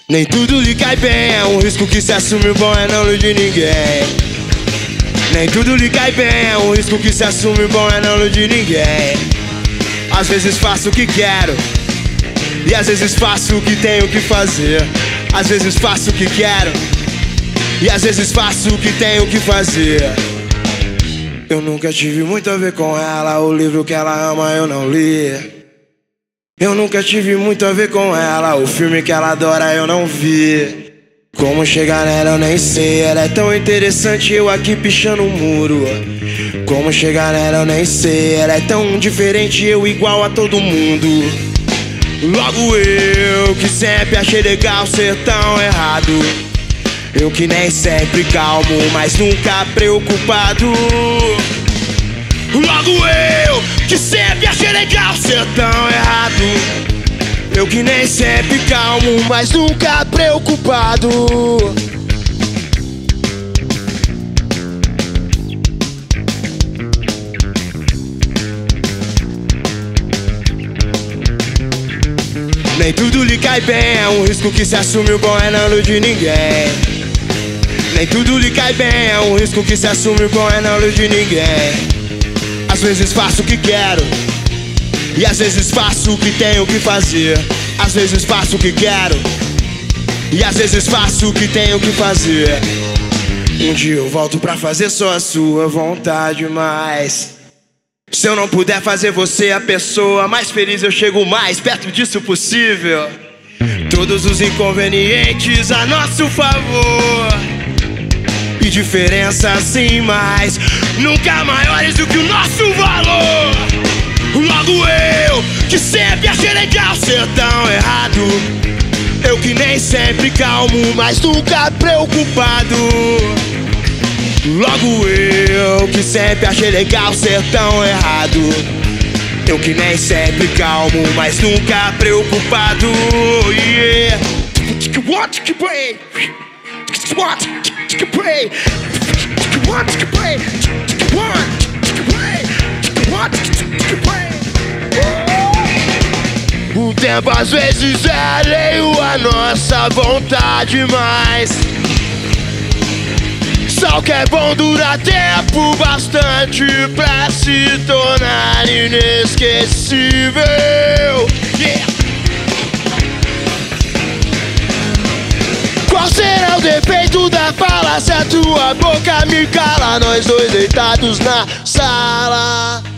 Nem tudo lhe cai bem, é um risco que se assume, o bom é não iludir ninguém. Nem tudo lhe cai bem, é um risco que se assume, o bom é não iludir ninguém. Às vezes faço o que quero, e às vezes faço o que tenho que fazer. Às vezes faço o que quero, e às vezes faço o que tenho que fazer. Eu nunca tive muito a ver com ela, o livro que ela ama eu não li. Eu nunca tive muito a ver com ela, o filme que ela adora eu não vi. Como chegar nela eu nem sei, ela é tão interessante, eu aqui pichando um muro. Como chegar nela eu nem sei, ela é tão diferente, eu igual a todo mundo. Logo eu, que sempre achei legal ser tão errado. Eu que nem sempre calmo, mas nunca preocupado. Logo eu, que sempre achei legal ser tão errado. Eu que nem sempre calmo, mas nunca preocupado. Nem tudo lhe cai bem, é um risco que se assume, o bom é não iludir ninguém. Nem tudo lhe cai bem, é um risco que se assume, o bom é não iludir ninguém. Às vezes faço o que quero, e às vezes faço o que tenho que fazer. Às vezes faço o que quero, e às vezes faço o que tenho que fazer. Um dia eu volto pra fazer só a sua vontade, mas se eu não puder fazer você a pessoa mais feliz, eu chego mais perto disso possível. Todos os inconvenientes a nosso favor, e diferenças sim, mas nunca maiores do que o nosso valor. Logo eu, que sempre achei legal ser tão errado. Eu que nem sempre calmo, mas nunca preocupado. Logo eu, que sempre achei legal ser tão errado. Eu que nem sempre calmo, mas nunca preocupado. Yeah. What you pray? What you pray? What you pray? What you pray? O tempo às vezes é alheio à nossa vontade, mas só o que é bom dura tempo bastante pra se tornar inesquecível. Yeah. Qual será o defeito da fala? Se a tua boca me cala, nós dois deitados na sala.